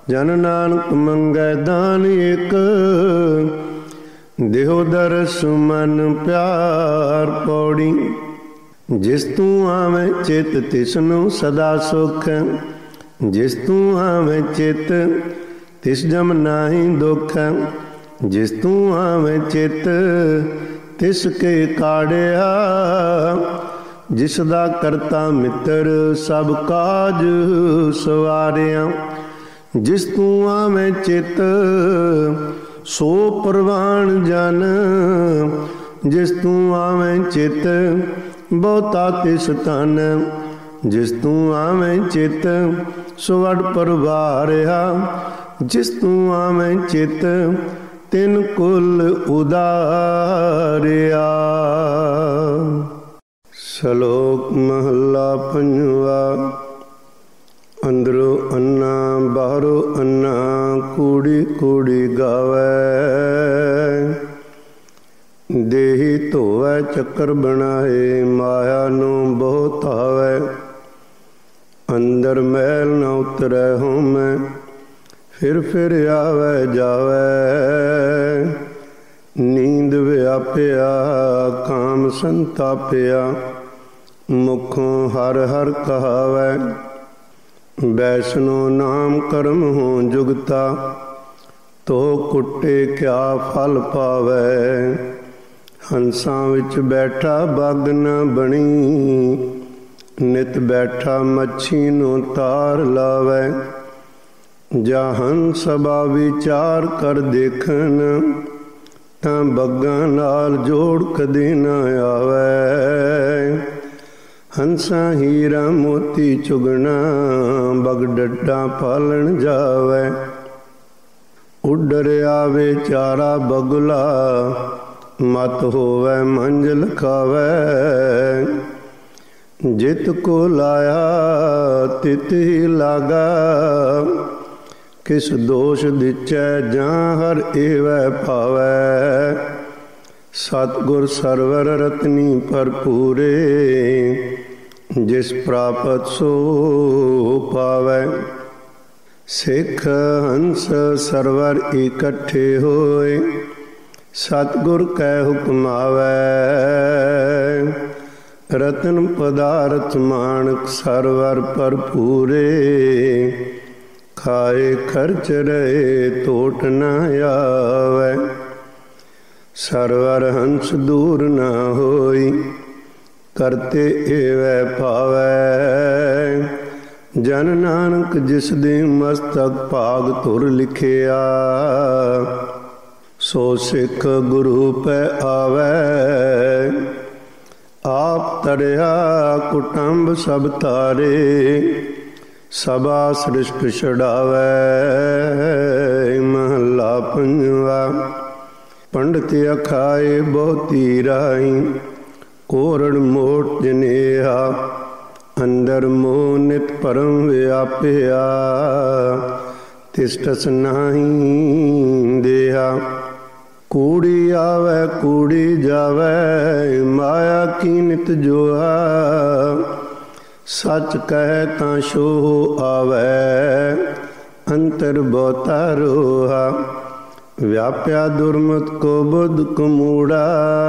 ਜਨ ਨਾਨਕ ਮੰਗੈ ਦਾਨ ਏਕ, ਦੇਹੁ ਦਰਸ ਮਨ ਪਿਆਰ। ਪੌੜੀ। ਜਿਸ ਤੂੰ ਆਵੇਂ ਚਿਤ ਤਿਸਨੂੰ ਸਦਾ ਸੁਖ, ਜਿਸ ਤੂੰ ਆਵੇਂ ਚਿਤ ਤਿਸ ਜਮ ਨਾਹੀ ਦੁਖ। ਜਿਸ ਤੂੰ ਆਵੇਂ ਚਿਤ ਤਿਸ ਕੇ ਕਾੜਿਆ, ਜਿਸ ਦਾ ਕਰਤਾ ਮਿੱਤਰ ਸਭ ਕਾਜ ਸਵਾਰਿਆ। ਜਿਸ ਤੂੰ ਆਵੇਂ ਚਿਤ ਸੋ ਪ੍ਰਵਾਨ ਜਨ, ਜਿਸ ਤੂੰ ਆਵੇਂ ਚਿਤ ਬਹੁਤਾ ਤਿਸ ਧਨ। ਜਿਸ ਤੂੰ ਆਵੇਂ ਚਿਤ ਸੋ ਵਡ ਪਰਵਾਰਿਆ, ਜਿਸ ਤੂੰ ਆਵੇਂ ਚਿਤ ਤਿਨ ਕੁਲ ਉਦਾਰਿਆ। ਸ਼ਲੋਕ ਮਹੱਲਾ ਪੰਜਵਾ। ਅੰਦਰੋਂ ਅੰਨਾ ਬਾਹਰੋਂ ਅੰਨਾ, ਕੂੜੀ ਕੂੜੀ ਗਾਵੈ। ਦੇਹੀ ਧੋਵੈ ਚੱਕਰ ਬਣਾਏ, ਮਾਇਆ ਨੂੰ ਬਹੁਤ ਆਵੈ। ਅੰਦਰ ਮੈਲ ਨਾ ਉਤਰੈ ਹੋਮੈ, ਫਿਰ ਆਵੈ ਜਾਵੈ। ਨੀਂਦ ਵਿਆਪਿਆ ਕਾਮ ਸੰਤਾਪਿਆ, ਮੁਖੋਂ ਹਰ ਹਰ ਕਹਾਵੈ। ਵੈਸ਼ਨੋ ਨਾਮ ਕਰਮ ਹੋ ਜੁਗਤਾ, ਤੋ ਕੁੱਟੇ ਕਿਆ ਫਲ ਪਾਵੈ। ਹੰਸਾਂ ਵਿੱਚ ਬੈਠਾ ਬਾਗ ਨਾ ਬਣੀ, ਨਿਤ ਬੈਠਾ ਮੱਛੀ ਨੂੰ ਤਾਰ ਲਾਵੈ। ਜਾਂ ਹੰਸ ਸਭਾ ਵਿਚਾਰ ਕਰ ਦੇਖਣ, ਤਾਂ ਬੱਗਾਂ ਨਾਲ ਜੋੜ ਕਦੇ ਨਾ ਆਵੈ। ਹੰਸਾਂ ਹੀਰਾ ਮੋਤੀ ਚੁਗਣਾ, ਬਗ ਡੱਡਾ ਪਾਲਣ ਜਾਵੈ। ਉੱਡਰ ਆਵੇ ਚਾਰਾ ਬਗੁਲਾ, ਮਤ ਹੋਵੈ ਮੰਜ਼ਲ ਖਾਵੈ। ਜਿਤ ਕੋ ਲਾਇਆ ਤਿਤ ਹੀ ਲਾਗਾ, ਕਿਸ ਦੋਸ਼ ਦਿਚੈ ਜਾਂ ਹਰ ਏਵੈ ਭਾਵੈ। ਸਤਿਗੁਰ ਸਰਵਰ ਰਤਨੀ ਭਰਪੂਰੇ, ਜਿਸ ਪ੍ਰਾਪਤ ਸੋ ਪਾਵੈ। ਸਿੱਖ ਹੰਸ ਸਰਵਰ ਇਕੱਠੇ ਹੋਏ, ਸਤਿਗੁਰ ਕੈ ਹੁਕਮ ਆਵੈ। ਰਤਨ ਪਦਾਰਥ ਮਾਣਕ ਸਰਵਰ ਭਰਪੂਰੇ, ਖਾਏ ਖਰਚ ਰਹੇ ਟੋਟ ਨਾ ਆਵੈ। ਸਰਵਰ ਹੰਸ ਦੂਰ ਨਾ ਹੋਈ, ਕਰਤੇ ਏਵੈ ਭਾਵੈ। ਜਨ ਨਾਨਕ ਜਿਸ ਦੇ ਮਸਤਕ ਭਾਗ ਧੁਰ ਲਿਖਿਆ, ਸੋ ਸਿੱਖ ਗੁਰੂ ਪੈ ਆਵੈ। ਆਪ ਤਰਿਆ ਕੁਟੰਬ ਸਭ ਤਾਰੇ, ਸਭਾ ਸ੍ਰਿਸ਼ਟ ਛਡਾਵੈ। ਮਹੱਲਾ ਪੰਜਵਾ। ਪੰਡਿਤ ਅਖਾਏ ਬਹੁਤੀ ਰਾਈ, ਕੋਰੜ ਮੋਟ ਜਨੇਹਾ। ਅੰਦਰ ਮੋਹ ਨਿਤ ਪਰਮ ਵਿਆਪਿਆ, ਤਿਸਟਸ ਨਾਹੀ ਦੇਹਾ। ਕੂੜੀ ਆਵੈ ਕੂੜੀ ਜਾਵੈ, ਮਾਇਆ ਕੀ ਨਿਤ ਜੋਹਾ। ਸੱਚ ਕਹਿ ਤਾਂ ਛੋਹ ਆਵੈ, ਅੰਤਰ ਬਹੁਤਾ ਰੋਹਾ। ਵਿਆਪਿਆ ਦੁਰਮਤ ਕੋ ਬੁੱਧ ਕਮੂੜਾ,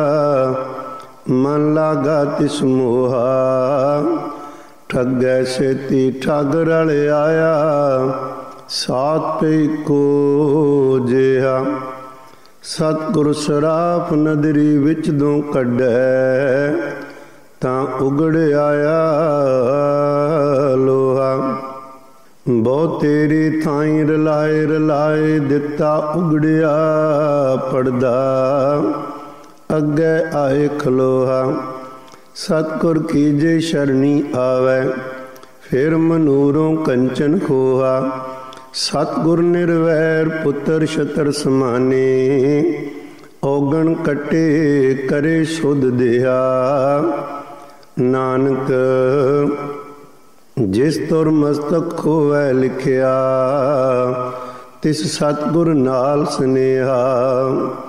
ਮਨ ਲਾਗਾ ਤਿਸ ਮੋਹਾ। ਠੱਗੈ ਛੇਤੀ ਠੱਗ ਰਲ ਆਇਆ, ਸਾਤ ਪੈ ਕੋ ਜਿਹਾ। ਸਤਿਗੁਰ ਸਰਾਪ ਨਦਰੀ ਵਿੱਚ ਦੋ ਕੱਢੈ, ਤਾਂ ਉਗੜ ਆਇਆ ਲੋਹਾ। ਬਹੁ ਤੇਰੀ ਥਾਈਂ ਰਲਾਏ ਰਲਾਏ, ਦਿੱਤਾ ਉਗੜਿਆ ਪੜਦਾ। ਅੱਗੇ ਆਏ ਖਲੋਹਾ। ਸਤਿਗੁਰ ਕੀਜੇ ਸ਼ਰਣੀ ਆਵੈ, ਫਿਰ ਮਨੂਰੋਂ ਕੰਚਨ ਖੋਹਾ। ਸਤਿਗੁਰ ਨਿਰਵੈਰ ਪੁੱਤਰ ਛਤਰ ਸਮਾਨੇ, ਔਗਣ ਕੱਟੇ ਕਰੇ ਸੁਧ ਦਿਹਾ। ਨਾਨਕ ਜਿਸ ਤੁਰ ਮਸਤਕ ਖੋਵੈ ਲਿਖਿਆ, ਤਿਸ ਸਤਿਗੁਰ ਨਾਲ ਸੁਨੇਹਾ।